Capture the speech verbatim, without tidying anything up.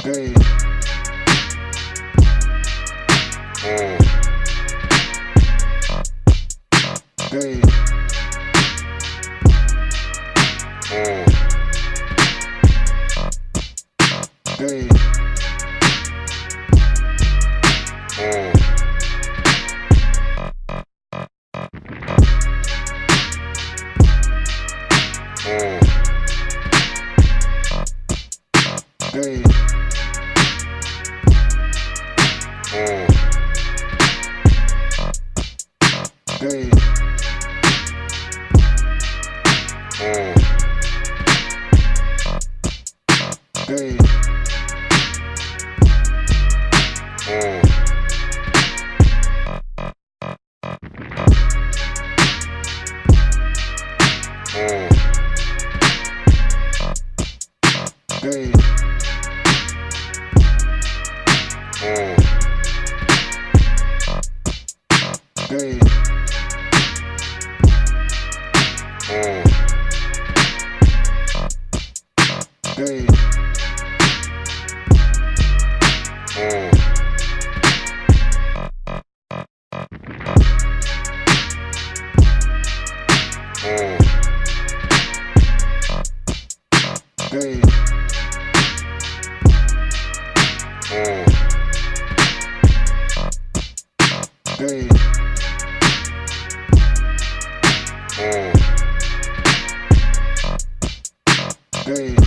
Boom. Uh. Boom. Uh. Boom. Uh. Uh. Boom. Uh. Boom. Uh. Boom. Uh. Uh. Boom. Uh. Boom. Uh. Boom. Uh. Uh. Boom. Uh. Boom. Uh. Boom.